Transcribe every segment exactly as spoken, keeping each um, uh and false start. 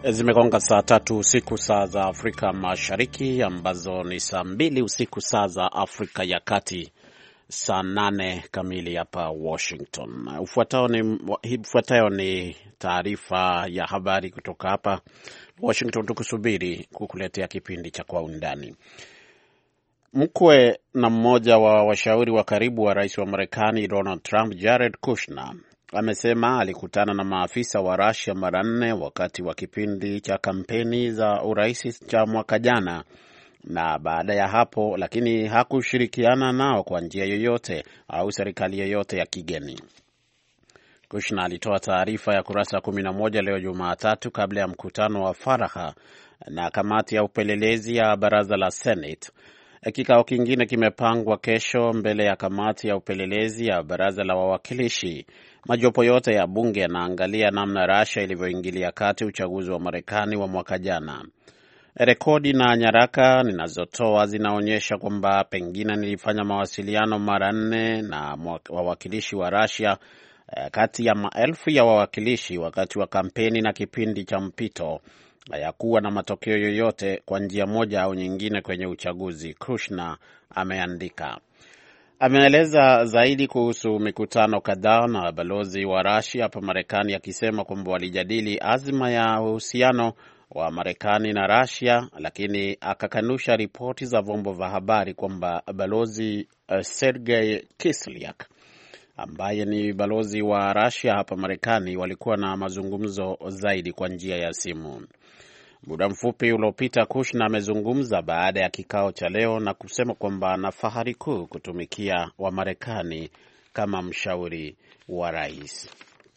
Zimegonga saa tatu usiku saa za Afrika Mashariki, ambazo ni saa mbili usiku saa za Afrika ya Kati, saa nane kamili hapa Washington. Ufuatao ni, ufuatao ni taarifa ya habari kutoka hapa Washington, tukusubiri kukuletea kipindi cha Kwa Undani. Mkwe na mmoja wa washauri wa karibu wa rais wa Marekani Donald Trump, Jared Kushner, amesema alikutana na maafisa wa Russia mara nne wakati wa kipindi cha kampeni za urais cha mwaka jana, na baada ya hapo lakini hakushirikiana nao kwa njia yoyote au serikali yoyote ya kigeni. Kushner alitoa taarifa ya kurasa kumi na moja leo Jumatatu kabla ya mkutano wa faragha na kamati ya upelelezi ya baraza la Senate. Kikao kingine kimepangwa kesho mbele ya kamati ya upelelezi ya baraza la wawakilishi. Majopo yote ya bunge yanaangalia namna Russia ilivyoingilia kati uchaguzi wa Marekani wa mwaka jana. Rekodi na nyaraka ninazotoa zinaonyesha kwamba pengine nilifanya mawasiliano mara nne na wawakilishi wa Russia kati ya maelfu ya wawakilishi wakati wa kampeni na kipindi cha mpito, hayakuwa na matokeo yoyote kwa njia moja au nyingine kwenye uchaguzi, Kushner ameandika. Ameeleza zaidi kuhusu mikutano kadhaa na balozi wa Russia hapa Marekani, akisema kwamba walijadili azma ya uhusiano wa Marekani na Russia, lakini akakanusha ripoti za vyombo vya habari kwamba balozi uh, Sergei Kislyak ambaye ni balozi wa Russia hapa Marekani walikuwa na mazungumzo zaidi kwa njia ya simu. Muda mfupi uliopita, Kushner amezungumza baada ya kikao cha leo na kusema kwamba ana fahari kuu kutumikia wa Marekani kama mshauri wa rais.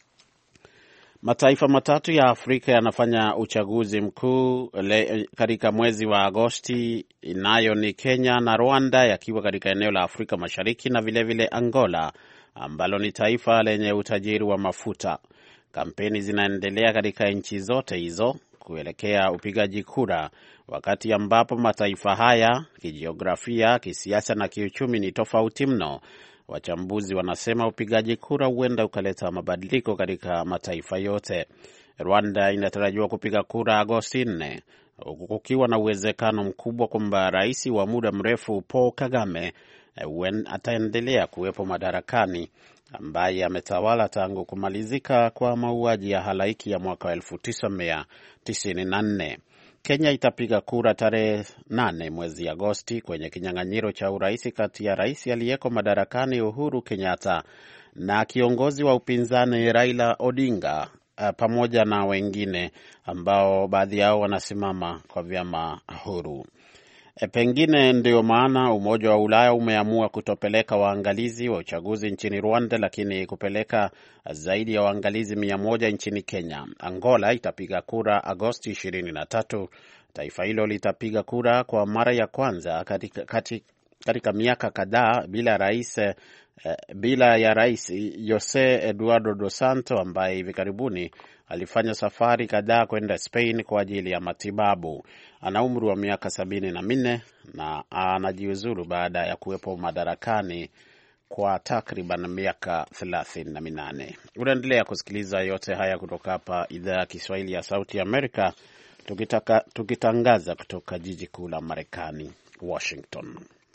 Mataifa matatu ya Afrika yanafanya uchaguzi mkuu katika mwezi wa Agosti, nayo ni Kenya na Rwanda, yakiwa katika eneo la Afrika Mashariki, na vilevile vile Angola ambalo ni taifa lenye utajiri wa mafuta. Kampeni zinaendelea katika nchi zote hizo kuelekea upigaji kura, wakati ambapo mataifa haya kijiografia, kisiasa na kiuchumi ni tofauti mno. Wachambuzi wanasema upigaji kura huenda ukaleta mabadiliko katika mataifa yote. Rwanda inatarajiwa kupiga kura Agosti nne, huku kukiwa na uwezekano mkubwa kwamba rais wa muda mrefu Paul Kagame ataendelea kuwepo madarakani, ambaye ametawala tangu kumalizika kwa mauaji ya halaiki ya mwaka wa elfu tisa mia tisini na nne. Kenya itapiga kura tarehe nane mwezi Agosti kwenye kinyang'anyiro cha urais kati ya rais aliyeko madarakani Uhuru Kenyatta na kiongozi wa upinzani Raila Odinga, pamoja na wengine ambao baadhi yao wanasimama kwa vyama huru. E, pengine ndio maana Umoja wa Ulaya umeamua kutopeleka waangalizi wa uchaguzi nchini Rwanda, lakini kupeleka zaidi ya waangalizi mia moja nchini Kenya. Angola itapiga kura Agosti ishirini na tatu. Taifa hilo litapiga kura kwa mara ya kwanza katika, katika, katika miaka kadhaa bila rais eh, bila ya rais Jose Eduardo dos Santos, ambaye hivi karibuni alifanya safari kadhaa kwenda Spain kwa ajili ya matibabu. Ana umri wa miaka sabini na minne na anajiuzuru baada ya kuwepo madarakani kwa takriban miaka thelathini na minane. Unaendelea kusikiliza yote haya kutoka hapa idhaa ya Kiswahili ya Sauti ya Amerika, tukitaka, tukitangaza kutoka jiji kuu la Marekani, Washington.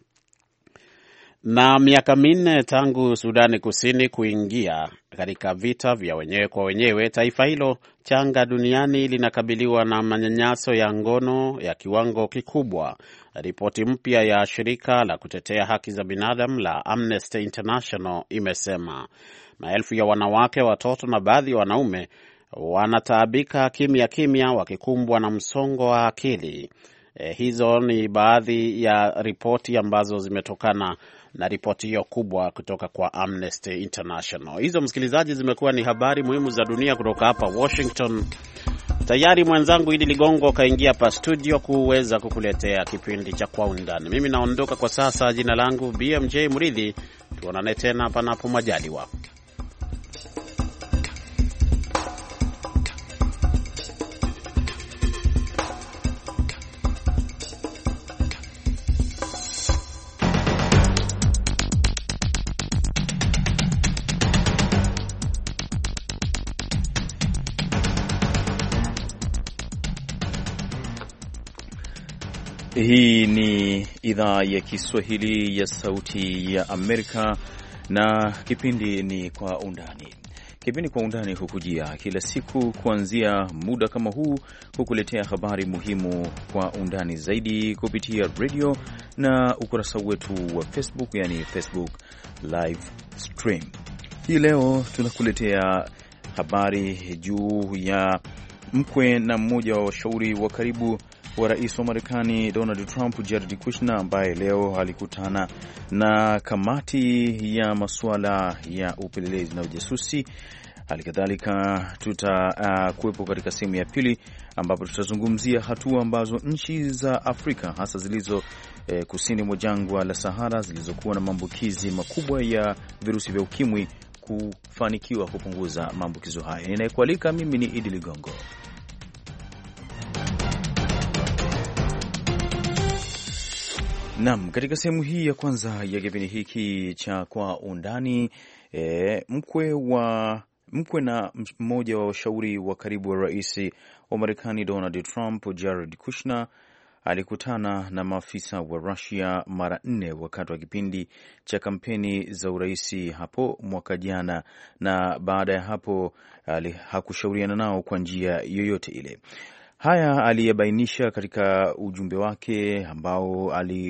Na miaka minne tangu Sudani Kusini kuingia katika vita vya wenyewe kwa wenyewe, taifa hilo changa duniani linakabiliwa na manyanyaso ya ngono ya kiwango kikubwa. Ripoti mpya ya shirika la kutetea haki za binadamu la Amnesty International imesema maelfu ya wanawake, watoto na baadhi ya wanaume wanataabika kimya kimya wakikumbwa na msongo wa akili. E, hizo ni baadhi ya ripoti ambazo zimetokana na ripoti hiyo kubwa kutoka kwa Amnesty International. Hizo, msikilizaji, zimekuwa ni habari muhimu za dunia kutoka hapa Washington. Tayari mwenzangu Idi Ligongo kaingia hapa studio kuweza kukuletea kipindi cha Kwa Undani. Mimi naondoka kwa sasa. Jina langu B M J Muridhi. Tuonane tena panapo majaliwa. Hii ni idhaa ya Kiswahili ya Sauti ya Amerika na kipindi ni Kwa Undani. Kipindi Kwa Undani hukujia kila siku kuanzia muda kama huu, hukuletea habari muhimu kwa undani zaidi kupitia radio na ukurasa wetu wa Facebook, yani Facebook live stream. Hii leo tunakuletea habari juu ya mkwe na mmoja wa washauri wa karibu wa rais wa Marekani Donald Trump, Jared Kushner, ambaye leo alikutana na kamati ya masuala ya upelelezi na ujasusi. Halikadhalika tutakuwepo uh, katika sehemu ya pili ambapo tutazungumzia hatua ambazo nchi za Afrika hasa zilizo eh, kusini mwa jangwa la Sahara zilizokuwa na maambukizi makubwa ya virusi vya ukimwi kufanikiwa kupunguza maambukizo haya. Ninayekualika mimi ni Idi Ligongo. Naam, katika sehemu hii ya kwanza ya kipindi hiki cha Kwa Undani, e, mkwe wa mkwe na mmoja wa washauri wa karibu wa rais wa Marekani Donald Trump, Jared Kushner, alikutana na maafisa wa Russia mara nne wakati wa kipindi cha kampeni za urais hapo mwaka jana, na baada ya hapo hakushauriana nao kwa njia yoyote ile. Haya aliyebainisha katika ujumbe wake ambao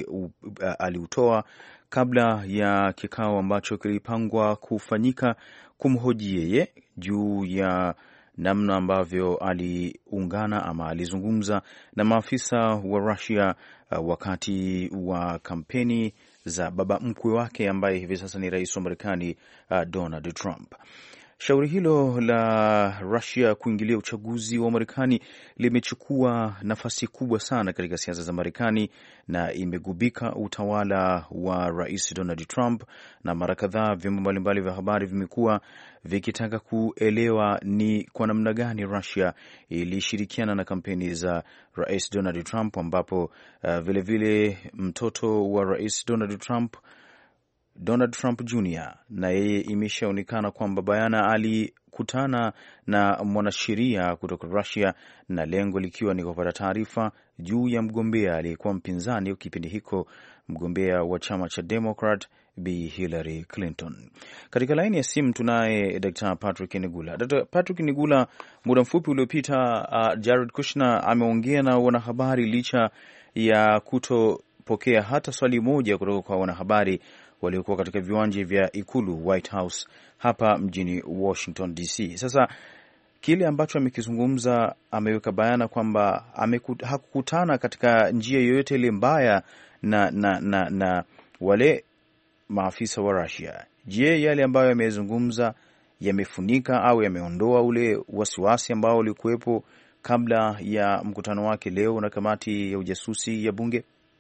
aliutoa kabla ya kikao ambacho kilipangwa kufanyika kumhoji yeye juu ya namna ambavyo aliungana ama alizungumza na maafisa wa Russia uh, wakati wa kampeni za baba mkwe wake ambaye hivi sasa ni rais wa Marekani uh, Donald Trump. Shauri hilo la Russia kuingilia uchaguzi wa Marekani limechukua nafasi kubwa sana katika siasa za Marekani na imegubika utawala wa Rais Donald Trump, na mara kadhaa vyombo mbalimbali vya habari vimekuwa vikitaka kuelewa ni kwa namna gani Russia ilishirikiana na kampeni za Rais Donald Trump, ambapo uh, vile vile mtoto wa Rais Donald Trump, Donald Trump Junior, na yeye imeshaonekana kwamba bayana alikutana na mwanasheria kutoka Russia, na lengo likiwa ni kupata taarifa juu ya mgombea aliyekuwa mpinzani kipindi hiko, mgombea wa chama cha Democrat Bi Hillary Clinton. Katika laini ya simu tunaye Daktari Patrick Nigula. Daktari Patrick Nigula, muda mfupi uliopita uh, Jared Kushner ameongea na wanahabari licha ya kutopokea hata swali moja kutoka kwa wanahabari waliokuwa katika viwanja vya ikulu White House hapa mjini Washington D C. Sasa kile ambacho amekizungumza, ameweka bayana kwamba hakukutana katika njia yoyote ile mbaya na, na, na, na wale maafisa wa Russia. Je, yale ambayo yamezungumza yamefunika au yameondoa ule wasiwasi ambao ulikuwepo kabla ya mkutano wake leo na kamati ya ujasusi ya bunge?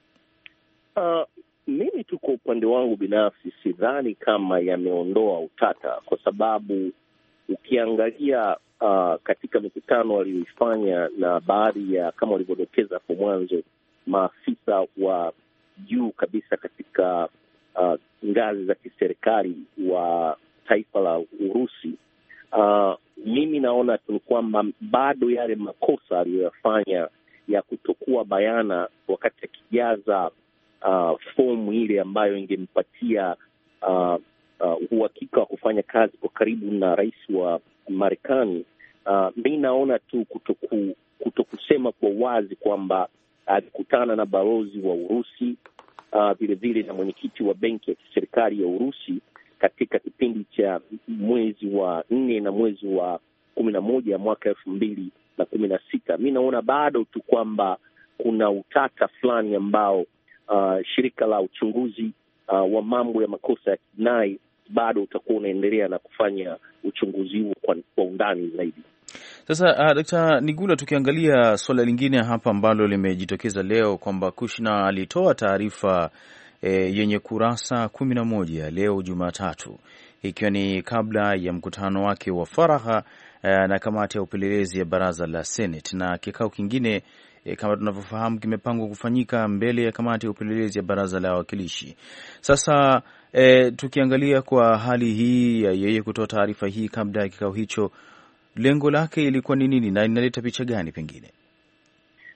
Uh, mimi tu kwa upande wangu binafsi sidhani kama yameondoa utata, kwa sababu ukiangalia uh, katika mikutano walioifanya na baadhi ya, kama walivyodokeza hapo mwanzo, maafisa wa juu kabisa katika uh, ngazi za kiserikali wa taifa la Urusi, uh, mimi naona tu kwamba bado yale makosa aliyoyafanya ya kutokuwa bayana wakati akijaza Uh, fomu ile ambayo ingempatia uh, uh, uhakika wa kufanya kazi kwa karibu na rais wa Marekani. Uh, mi naona tu kutoku, kutokusema kwa wazi kwamba alikutana na balozi wa Urusi, uh, vile vile na mwenyekiti wa benki ya kiserikali ya Urusi katika kipindi cha mwezi wa nne na mwezi wa kumi na moja mwaka elfu mbili na kumi na sita. Mi naona bado tu kwamba kuna utata fulani ambao Uh, shirika la uchunguzi uh, wa mambo ya makosa ya jinai bado utakuwa unaendelea na kufanya uchunguzi huo kwa, kwa undani zaidi. Sasa uh, Daktari Nigula, tukiangalia swala lingine hapa ambalo limejitokeza leo kwamba Kushner alitoa taarifa eh, yenye kurasa kumi na moja leo Jumatatu, ikiwa ni kabla ya mkutano wake wa faragha eh, na kamati ya upelelezi ya baraza la Senate, na kikao kingine E, kama tunavyofahamu kimepangwa kufanyika mbele ya kamati ya upelelezi ya baraza la wawakilishi. Sasa e, tukiangalia kwa hali hii ya yeye kutoa taarifa hii kabla ya kikao hicho, lengo lake ilikuwa ni nini na inaleta picha gani pengine? Mimi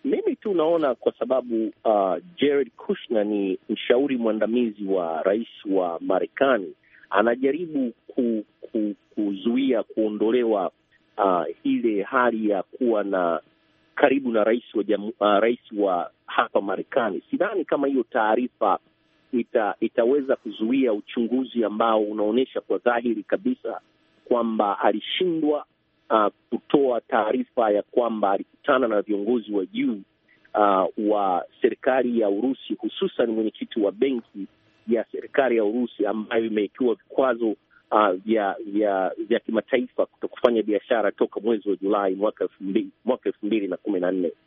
unaona, kwa sababu uh, Jared Kushner ni mshauri mwandamizi wa rais wa Marekani, anajaribu ku, ku, kuzuia kuondolewa uh, ile hali ya kuwa na karibu na rais wa jamu, uh, rais wa hapa Marekani. Sidhani kama hiyo taarifa ita, itaweza kuzuia uchunguzi ambao unaonyesha kwa dhahiri kabisa kwamba alishindwa uh, kutoa taarifa ya kwamba alikutana na viongozi wa juu uh, wa serikali ya Urusi, hususan mwenyekiti wa benki ya serikali ya Urusi ambayo imewekewa vikwazo uh, vya vya vya kimataifa kutokufanya biashara toka mwezi wa Julai mwaka elfu mbili mwaka elfu mbili na kumi na nne.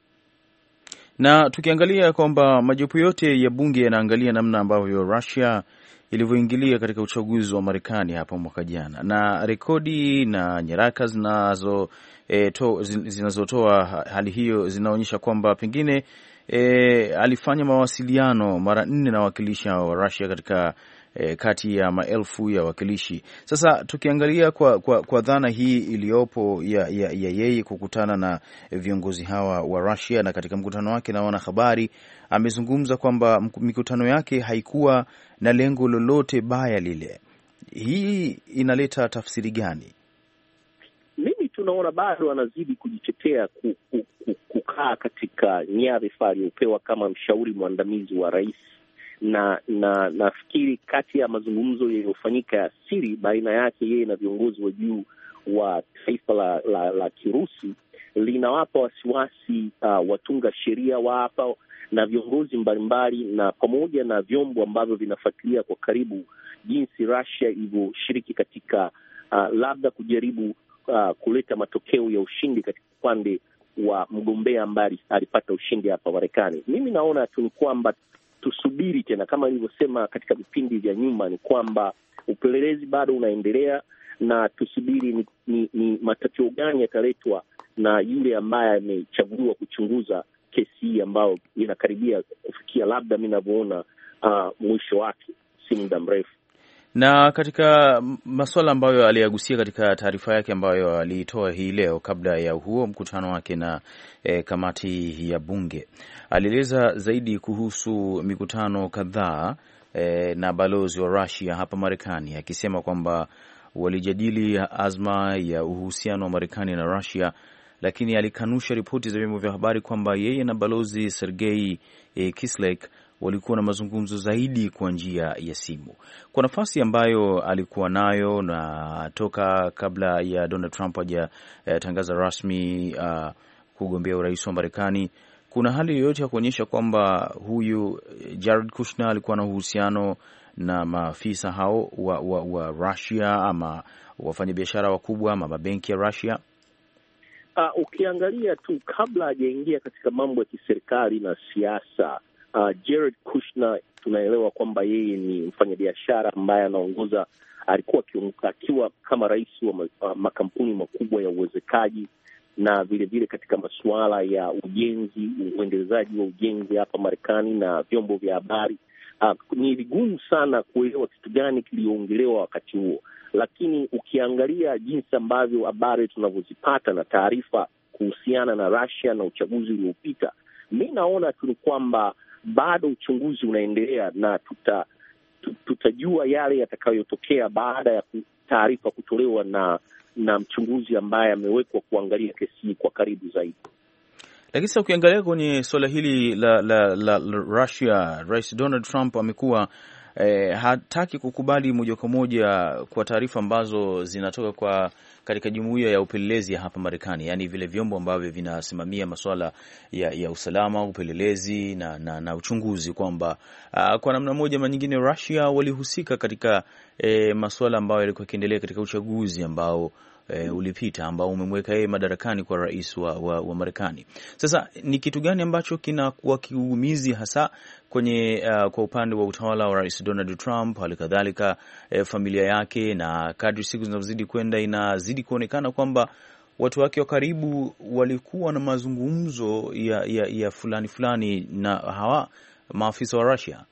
Na tukiangalia kwamba majopo yote ya bunge yanaangalia namna ambavyo Russia ilivyoingilia katika uchaguzi wa Marekani hapo mwaka jana, na rekodi na nyaraka zinazo e, to, zinazotoa hali hiyo zinaonyesha kwamba pengine e, alifanya mawasiliano mara nne na wakilishi wa Russia katika E, kati ya maelfu ya wakilishi. Sasa tukiangalia kwa, kwa, kwa dhana hii iliyopo ya, ya, ya yeye kukutana na viongozi hawa wa Russia, na katika mkutano wake na wanahabari amezungumza kwamba mikutano yake haikuwa na lengo lolote baya lile. Hii inaleta tafsiri gani? Mimi tunaona bado anazidi kujitetea ku, ku, ku, kukaa katika nyadhifa aliyopewa kama mshauri mwandamizi wa rais. na na nafikiri kati ya mazungumzo yaliyofanyika ya siri baina yake yeye na viongozi wa juu wa taifa la, la, la Kirusi linawapa wasiwasi uh, watunga sheria wa hapa na viongozi mbalimbali na pamoja na vyombo ambavyo vinafuatilia kwa karibu jinsi Russia ilivyoshiriki katika uh, labda kujaribu uh, kuleta matokeo ya ushindi katika upande wa mgombea ambaye alipata ushindi hapa Marekani. Mimi naona tu ni kwamba tusubiri tena, kama nilivyosema katika vipindi vya nyuma, ni kwamba upelelezi bado unaendelea na tusubiri ni, ni, ni matokeo gani yataletwa na yule ambaye amechaguliwa kuchunguza kesi hii ambayo inakaribia kufikia labda mimi ninavyoona uh, mwisho wake si muda mrefu. Na katika masuala ambayo aliyagusia katika taarifa yake ambayo aliitoa hii leo kabla ya huo mkutano wake na e, kamati ya bunge, alieleza zaidi kuhusu mikutano kadhaa e, na balozi wa Russia hapa Marekani, akisema kwamba walijadili azma ya uhusiano wa Marekani na Russia, lakini alikanusha ripoti za vyombo vya habari kwamba yeye na balozi Sergei e, Kislyak walikuwa na mazungumzo zaidi kwa njia ya simu. Kwa nafasi ambayo alikuwa nayo na toka kabla ya Donald Trump hajatangaza eh, rasmi uh, kugombea urais wa Marekani, kuna hali yoyote ya kuonyesha kwamba huyu Jared Kushner alikuwa na uhusiano na maafisa hao wa, wa, wa Russia ama wafanyabiashara wakubwa ama mabenki ya Russia? Uh, ukiangalia tu kabla hajaingia katika mambo ya kiserikali na siasa, Uh, Jared Kushner tunaelewa kwamba yeye ni mfanyabiashara ambaye anaongoza, alikuwa akiwa kama rais wa ma, uh, makampuni makubwa ya uwezekaji na vile vile katika masuala ya ujenzi, uendelezaji wa ujenzi hapa Marekani na vyombo vya habari. Uh, ni vigumu sana kuelewa kitu gani kiliongelewa wakati huo, lakini ukiangalia jinsi ambavyo habari tunavyozipata na taarifa kuhusiana na Russia na uchaguzi uliopita, mimi naona tu kwamba bado uchunguzi unaendelea na tuta, tutajua yale yatakayotokea baada ya taarifa kutolewa na na mchunguzi ambaye amewekwa kuangalia kesi hii kwa karibu zaidi. Lakini sasa ukiangalia kwenye suala hili la, la, la, la Russia, Rais Donald Trump amekuwa eh, hataki kukubali moja kwa moja kwa taarifa ambazo zinatoka kwa katika jumuiya ya upelelezi ya hapa Marekani, yani vile vyombo ambavyo vinasimamia masuala ya, ya usalama, upelelezi na, na, na uchunguzi, kwamba uh, kwa namna moja ama nyingine Russia walihusika katika eh, masuala ambayo yalikuwa yakiendelea katika uchaguzi ambao E, ulipita ambao umemweka yeye madarakani kwa rais wa, wa, wa Marekani. Sasa ni kitu gani ambacho kinakuwa kiumizi hasa kwenye uh, kwa upande wa utawala wa Rais Donald Trump, hali kadhalika eh, familia yake, na kadri siku zinazozidi kwenda inazidi kuonekana kwamba watu wake wa karibu walikuwa na mazungumzo ya, ya, ya fulani fulani na hawa maafisa wa Russia?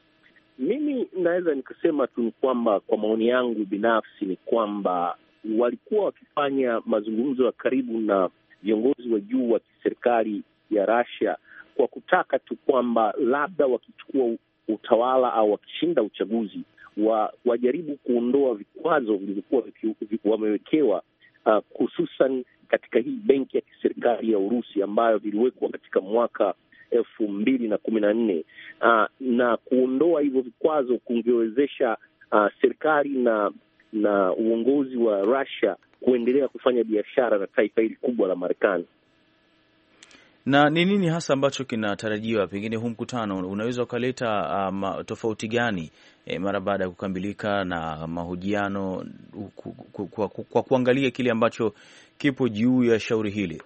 Mimi naweza nikasema tu kwamba kwa maoni yangu binafsi ni kwamba walikuwa wakifanya mazungumzo ya karibu na viongozi wa juu wa serikali ya Russia kwa kutaka tu kwamba labda wakichukua utawala au wakishinda uchaguzi wa, wajaribu kuondoa vikwazo vilivyokuwa wamewekewa, uh, hususan katika hii benki ya kiserikali ya Urusi ambayo viliwekwa katika mwaka elfu mbili na kumi na nne. Uh, na kuondoa hivyo vikwazo kungewezesha uh, serikali na na uongozi wa Russia kuendelea kufanya biashara na taifa hili kubwa la Marekani. Na ni nini hasa ambacho kinatarajiwa? Pengine huu mkutano unaweza ukaleta um, tofauti gani e, mara baada ya kukamilika na mahojiano kwa, kwa, kwa, kwa kuangalia kile ambacho kipo juu ya shauri hili?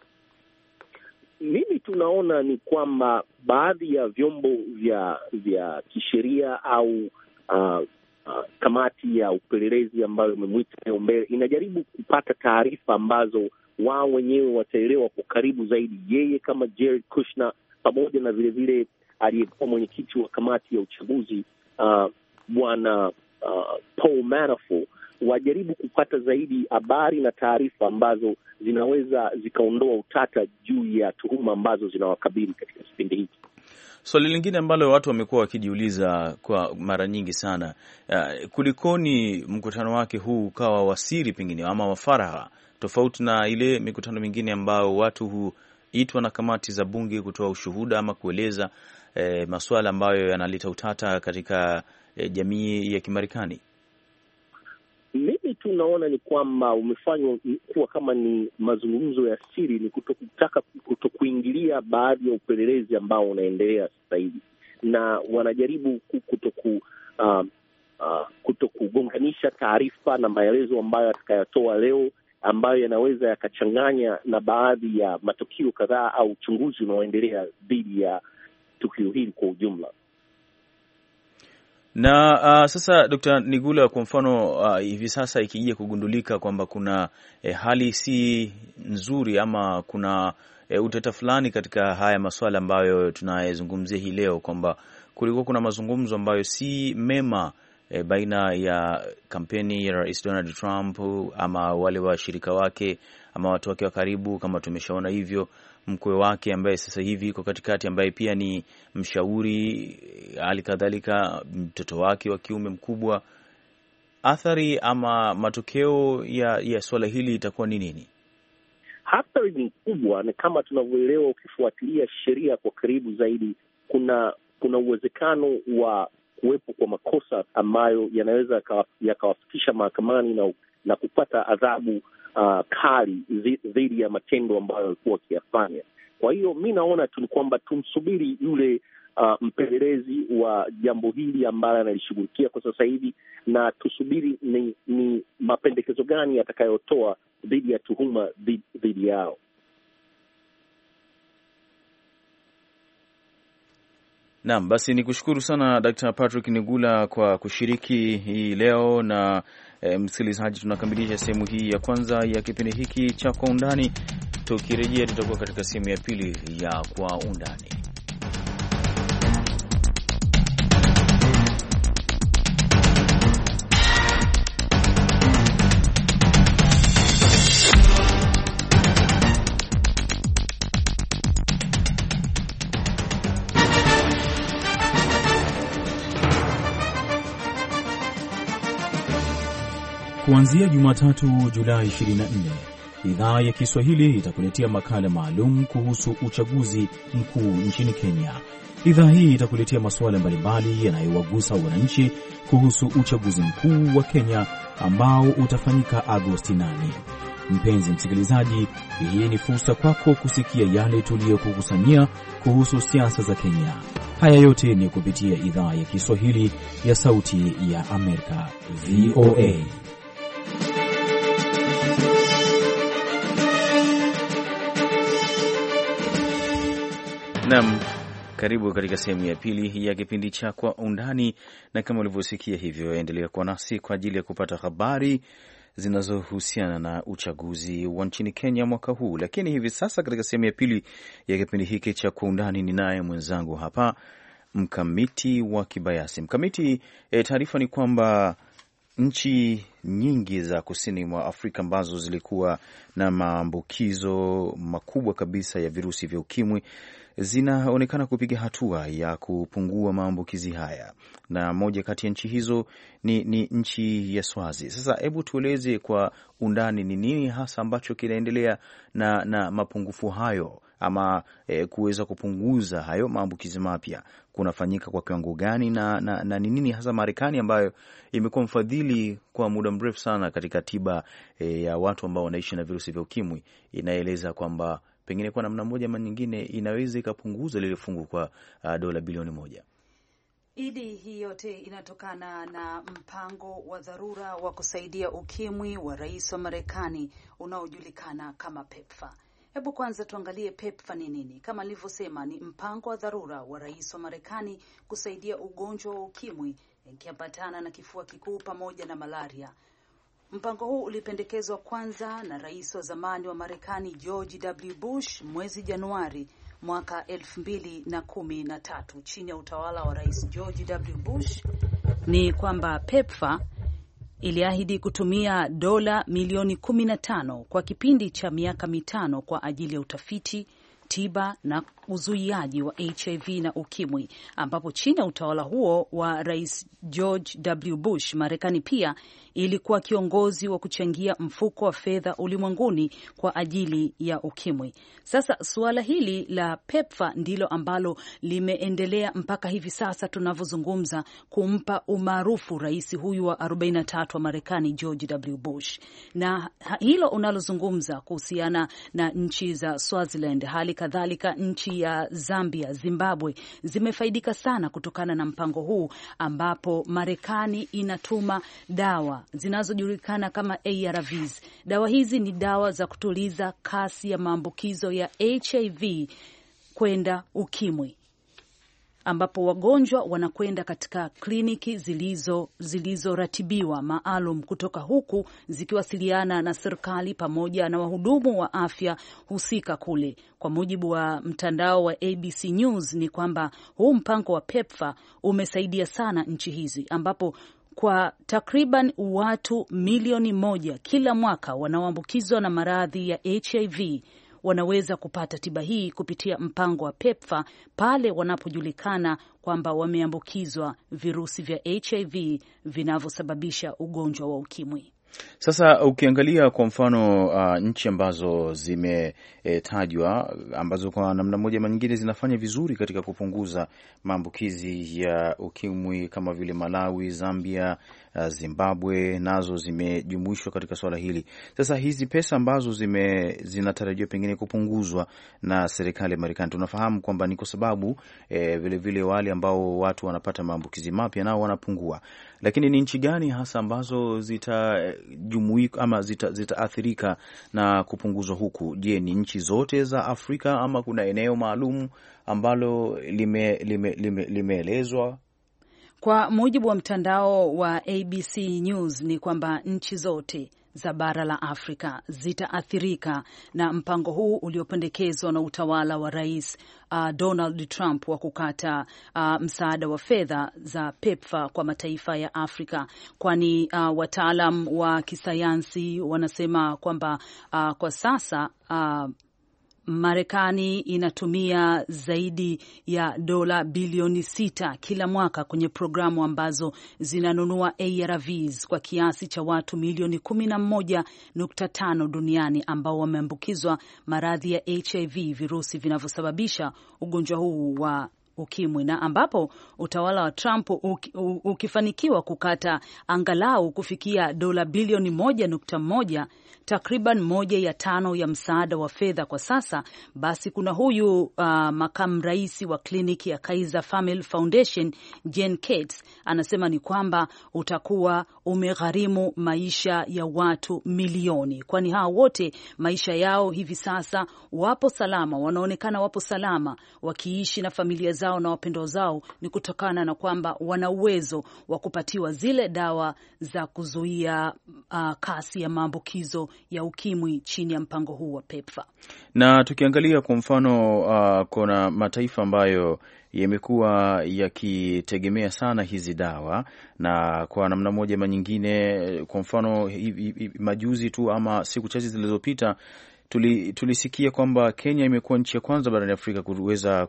Mimi tunaona ni kwamba baadhi ya vyombo vya vya kisheria au uh, uh, kamati ya upelelezi ambayo imemwita leo mbele inajaribu kupata taarifa ambazo wao wenyewe wataelewa kwa karibu zaidi, yeye kama Jared Kushner pamoja na vile vile aliyekuwa mwenyekiti wa kamati ya uchaguzi uh, bwana uh, Paul Manafort, wajaribu kupata zaidi habari na taarifa ambazo zinaweza zikaondoa utata juu ya tuhuma ambazo zinawakabili katika kipindi hiki. Swali so, lingine ambalo watu wamekuwa wakijiuliza kwa mara nyingi sana, uh, kulikoni mkutano wake huu ukawa wasiri pengine ama wafaragha, tofauti na ile mikutano mingine ambayo watu huitwa na kamati za bunge kutoa ushuhuda ama kueleza eh, masuala ambayo yanaleta utata katika eh, jamii ya Kimarekani? Mimi tu naona ni kwamba umefanywa kuwa kama ni mazungumzo ya siri, ni kutokutaka kutokuingilia baadhi ya upelelezi ambao unaendelea sasa hivi, na wanajaribu kutoku uh, uh, kutokugonganisha taarifa na maelezo ambayo atakayotoa leo ambayo yanaweza yakachanganya na baadhi ya matukio kadhaa au uchunguzi unaoendelea dhidi ya tukio hili kwa ujumla. Na uh, sasa Dokta Nigula, kwa mfano uh, hivi sasa ikija kugundulika kwamba kuna eh, hali si nzuri ama kuna eh, utata fulani katika haya masuala ambayo tunayezungumzia hii leo, kwamba kulikuwa kuna mazungumzo ambayo si mema E, baina ya kampeni ya Rais Donald Trump ama wale washirika wake ama watu wake wa karibu, kama tumeshaona hivyo mkwe wake ambaye sasa hivi iko katikati, ambaye pia ni mshauri, hali kadhalika mtoto wake wa kiume mkubwa. Athari ama matokeo ya, ya swala hili itakuwa ni nini? Athari ni kubwa, na kama tunavyoelewa, ukifuatilia sheria kwa karibu zaidi, kuna kuna uwezekano wa kuwepo kwa makosa ambayo yanaweza yakawafikisha mahakamani na, na kupata adhabu uh, kali dhidi ya matendo ambayo walikuwa wakiyafanya. Kwa hiyo mi naona tu ni kwamba tumsubiri yule uh, mpelelezi wa jambo hili ambaye analishughulikia kwa sasa hivi, na tusubiri ni, ni mapendekezo gani atakayotoa dhidi ya tuhuma dhidi yao. Naam, basi ni kushukuru sana Daktari Patrick Nigula kwa kushiriki hii leo, na e, msikilizaji, tunakamilisha sehemu hii ya kwanza ya kipindi hiki cha Kwa Undani. Tukirejea tutakuwa katika sehemu ya pili ya Kwa Undani. Kuanzia Jumatatu Julai ishirini na nne, idhaa ya Kiswahili itakuletea makala maalum kuhusu uchaguzi mkuu nchini Kenya. Idhaa hii itakuletea masuala mbalimbali yanayowagusa wananchi kuhusu uchaguzi mkuu wa Kenya ambao utafanyika Agosti nane. Mpenzi msikilizaji, hii ni fursa kwako kusikia yale tuliyokukusanyia kuhusu siasa za Kenya. Haya yote ni kupitia idhaa ya Kiswahili ya Sauti ya Amerika, V O A. Naam, karibu katika sehemu ya pili ya kipindi cha Kwa Undani, na kama ulivyosikia hivyo, endelea kuwa nasi kwa ajili ya kupata habari zinazohusiana na uchaguzi wa nchini Kenya mwaka huu. Lakini hivi sasa katika sehemu ya pili ya kipindi hiki cha Kwa Undani ni naye mwenzangu hapa Mkamiti wa Kibayasi. Mkamiti, e, taarifa ni kwamba nchi nyingi za kusini mwa Afrika ambazo zilikuwa na maambukizo makubwa kabisa ya virusi vya ukimwi zinaonekana kupiga hatua ya kupungua maambukizi haya, na moja kati ya nchi hizo ni, ni nchi ya Swazi. Sasa hebu tueleze kwa undani ni nini hasa ambacho kinaendelea na, na mapungufu hayo ama e, kuweza kupunguza hayo maambukizi mapya kunafanyika kwa kiwango gani, na, na, na ni nini hasa Marekani ambayo imekuwa mfadhili kwa muda mrefu sana katika tiba e, ya watu ambao wanaishi na virusi vya ukimwi inaeleza kwamba pengine kwa namna moja ama nyingine inaweza ikapunguza lile fungu kwa uh, dola bilioni moja. Idi, hii yote inatokana na mpango wa dharura wa kusaidia ukimwi wa rais wa Marekani unaojulikana kama PEPFAR. Hebu kwanza tuangalie PEPFAR ni nini. Kama nilivyosema, ni mpango wa dharura wa rais wa Marekani kusaidia ugonjwa wa ukimwi ikiambatana na kifua kikuu pamoja na malaria. Mpango huu ulipendekezwa kwanza na rais wa zamani wa Marekani George W. Bush mwezi Januari mwaka elfu mbili na kumi na tatu. Chini ya utawala wa rais George W. Bush ni kwamba PEPFAR iliahidi kutumia dola milioni kumi na tano kwa kipindi cha miaka mitano kwa ajili ya utafiti, tiba na uzuiaji wa H I V na ukimwi, ambapo chini ya utawala huo wa rais George W. Bush, Marekani pia ilikuwa kiongozi wa kuchangia mfuko wa fedha ulimwenguni kwa ajili ya ukimwi. Sasa suala hili la PEPFAR ndilo ambalo limeendelea mpaka hivi sasa tunavyozungumza kumpa umaarufu rais huyu wa arobaini na tatu wa Marekani George W. Bush. Na hilo unalozungumza kuhusiana na nchi za Swaziland, hali kadhalika nchi ya Zambia, Zimbabwe zimefaidika sana kutokana na mpango huu, ambapo Marekani inatuma dawa zinazojulikana kama A R Vs. Dawa hizi ni dawa za kutuliza kasi ya maambukizo ya H I V kwenda ukimwi, ambapo wagonjwa wanakwenda katika kliniki zilizo zilizoratibiwa maalum kutoka huku zikiwasiliana na serikali pamoja na wahudumu wa afya husika kule. Kwa mujibu wa mtandao wa A B C News ni kwamba huu mpango wa PEPFAR umesaidia sana nchi hizi, ambapo kwa takriban watu milioni moja kila mwaka wanaoambukizwa na maradhi ya H I V wanaweza kupata tiba hii kupitia mpango wa PEPFAR pale wanapojulikana kwamba wameambukizwa virusi vya H I V vinavyosababisha ugonjwa wa ukimwi. Sasa ukiangalia kwa mfano uh, nchi ambazo zimetajwa e, ambazo kwa namna moja ama nyingine zinafanya vizuri katika kupunguza maambukizi ya ukimwi kama vile Malawi, Zambia, uh, Zimbabwe nazo zimejumuishwa katika swala hili. Sasa hizi pesa ambazo zime zinatarajiwa pengine kupunguzwa na serikali ya Marekani, tunafahamu kwamba ni kwa sababu e, vile vile wale ambao watu wanapata maambukizi mapya nao wanapungua. Lakini ni nchi gani hasa ambazo zitajumuika ama zitaathirika zita na kupunguzwa huku? Je, ni nchi zote za Afrika ama kuna eneo maalum ambalo limeelezwa lime, lime, lime kwa mujibu wa mtandao wa A B C News ni kwamba nchi zote za bara la Afrika zitaathirika na mpango huu uliopendekezwa na utawala wa rais uh, Donald Trump wa kukata uh, msaada wa fedha za PEPFAR kwa mataifa ya Afrika, kwani uh, wataalam wa kisayansi wanasema kwamba uh, kwa sasa uh, Marekani inatumia zaidi ya dola bilioni sita kila mwaka kwenye programu ambazo zinanunua A R Vs kwa kiasi cha watu milioni kumi na moja nukta tano duniani ambao wameambukizwa maradhi ya H I V, virusi vinavyosababisha ugonjwa huu wa ukimwi, na ambapo utawala wa Trump ukifanikiwa kukata angalau kufikia dola bilioni moja nukta moja, takriban moja ya tano ya msaada wa fedha kwa sasa, basi kuna huyu uh, makamu rais wa kliniki ya Kaiser Family Foundation Jen Katz anasema ni kwamba utakuwa umegharimu maisha ya watu milioni, kwani hao wote maisha yao hivi sasa wapo salama, wanaonekana wapo salama wakiishi na familia zao na wapendwa zao, ni kutokana na kwamba wana uwezo wa kupatiwa zile dawa za kuzuia uh, kasi ya maambukizo ya ukimwi chini ya mpango huu wa PEPFAR. Na tukiangalia kwa mfano uh, kuna mataifa ambayo yamekuwa yakitegemea sana hizi dawa, na kwa namna moja ama nyingine, kwa mfano majuzi tu ama siku chache zilizopita tuli, tulisikia kwamba Kenya imekuwa nchi ya kwanza barani Afrika kuweza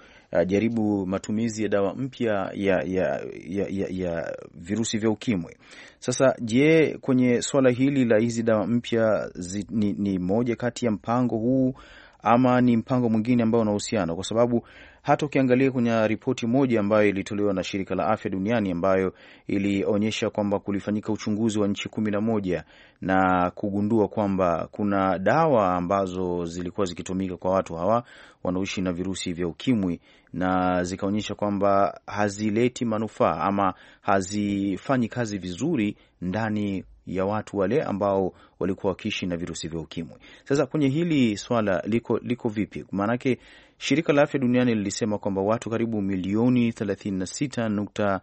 kujaribu matumizi ya dawa mpya ya, ya, ya, ya, ya virusi vya ukimwi. Sasa je, kwenye swala hili la hizi dawa mpya ni, ni moja kati ya mpango huu ama ni mpango mwingine ambao unahusiana? Kwa sababu hata ukiangalia kwenye ripoti moja ambayo ilitolewa na Shirika la Afya Duniani ambayo ilionyesha kwamba kulifanyika uchunguzi wa nchi kumi na moja na kugundua kwamba kuna dawa ambazo zilikuwa zikitumika kwa watu hawa wanaoishi na virusi vya ukimwi na zikaonyesha kwamba hazileti manufaa ama hazifanyi kazi vizuri ndani ya watu wale ambao walikuwa wakiishi na virusi vya ukimwi. Sasa kwenye hili swala liko liko vipi? Maanake Shirika la Afya Duniani lilisema kwamba watu karibu milioni thelathini na sita nukta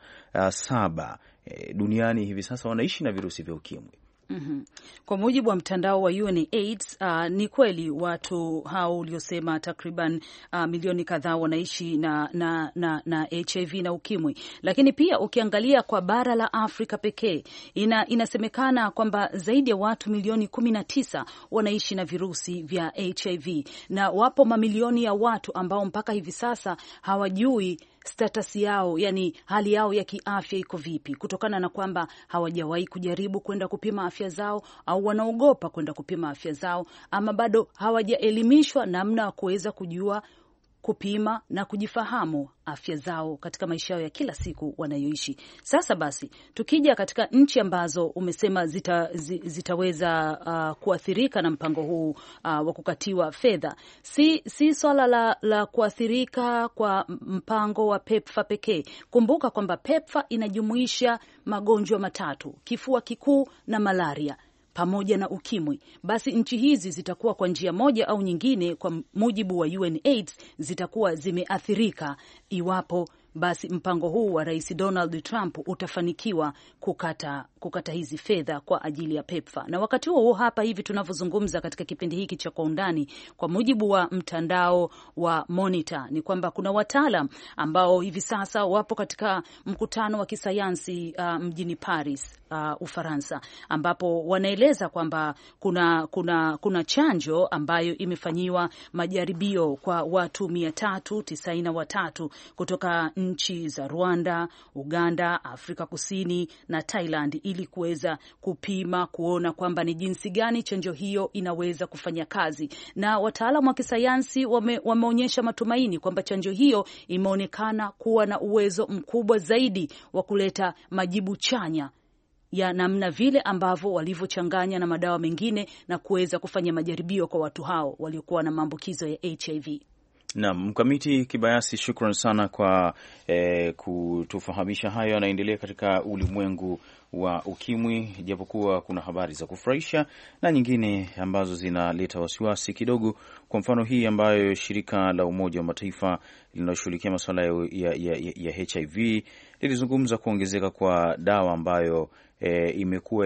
saba e, duniani hivi sasa wanaishi na virusi vya ukimwi. Mm-hmm. Kwa mujibu wa mtandao wa U N AIDS, uh, ni kweli watu hao uliosema takriban uh, milioni kadhaa wanaishi na, na, na, na H I V na ukimwi, lakini pia ukiangalia kwa bara la Afrika pekee ina, inasemekana kwamba zaidi ya watu milioni kumi na tisa wanaishi na virusi vya H I V na wapo mamilioni ya watu ambao mpaka hivi sasa hawajui status yao, yani hali yao ya kiafya iko vipi, kutokana na kwamba hawajawahi kujaribu kwenda kupima afya zao au wanaogopa kwenda kupima afya zao, ama bado hawajaelimishwa namna ya kuweza kujua kupima na kujifahamu afya zao katika maisha yao ya kila siku wanayoishi. Sasa basi, tukija katika nchi ambazo umesema zita, zitaweza uh, kuathirika na mpango huu uh, wa kukatiwa fedha, si, si swala la, la kuathirika kwa mpango wa PEPFAR pekee. Kumbuka kwamba PEPFAR inajumuisha magonjwa matatu: kifua kikuu na malaria pamoja na ukimwi. Basi nchi hizi zitakuwa kwa njia moja au nyingine, kwa mujibu wa U N AIDS, zitakuwa zimeathirika iwapo basi mpango huu wa Rais Donald Trump utafanikiwa kukata kukata hizi fedha kwa ajili ya PEPFAR. Na wakati huo hapa hivi tunavyozungumza katika kipindi hiki cha Kwa Undani, kwa mujibu wa mtandao wa Monitor, ni kwamba kuna wataalam ambao hivi sasa wapo katika mkutano wa kisayansi uh, mjini Paris, uh, Ufaransa, ambapo wanaeleza kwamba kuna kuna kuna chanjo ambayo imefanyiwa majaribio kwa watu mia tatu tisaini na watatu kutoka nchi za Rwanda, Uganda, Afrika Kusini na Thailand, ili kuweza kupima kuona kwamba ni jinsi gani chanjo hiyo inaweza kufanya kazi. Na wataalamu wa kisayansi wame, wameonyesha matumaini kwamba chanjo hiyo imeonekana kuwa na uwezo mkubwa zaidi wa kuleta majibu chanya ya namna vile ambavyo walivyochanganya na madawa mengine na kuweza kufanya majaribio kwa watu hao waliokuwa na maambukizo ya H I V. Naam, Mkamiti Kibayasi, shukran sana kwa eh, kutufahamisha hayo yanaendelea katika ulimwengu wa ukimwi, japokuwa kuna habari za kufurahisha na nyingine ambazo zinaleta wasiwasi kidogo. Kwa mfano hii ambayo shirika la Umoja wa Mataifa linaloshughulikia masuala ya, ya, ya, ya H I V lilizungumza kuongezeka kwa dawa ambayo E, imekuwa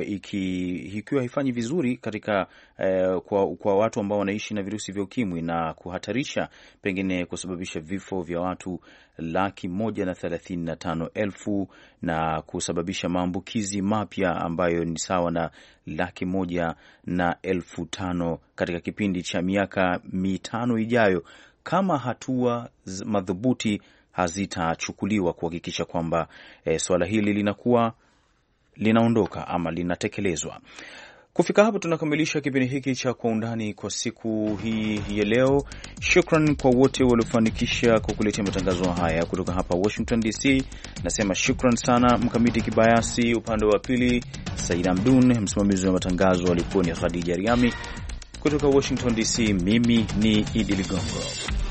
ikiwa haifanyi vizuri katika e, kwa, kwa watu ambao wanaishi na virusi vya ukimwi na kuhatarisha pengine kusababisha vifo vya watu laki moja na thelathini na tano elfu na kusababisha maambukizi mapya ambayo ni sawa na laki moja na elfu tano katika kipindi cha miaka mitano ijayo, kama hatua madhubuti hazitachukuliwa kuhakikisha kwamba e, swala hili linakuwa linaondoka ama linatekelezwa. Kufika hapo tunakamilisha kipindi hiki cha Kwa Undani kwa siku hii ya leo. Shukran kwa wote waliofanikisha kukuletea matangazo haya kutoka hapa Washington D C. Nasema shukran sana Mkamiti Kibayasi, upande wa pili Said Amdun, msimamizi wa matangazo alikuwa ni Khadija Riami. Kutoka Washington D C, mimi ni Idi Ligongo.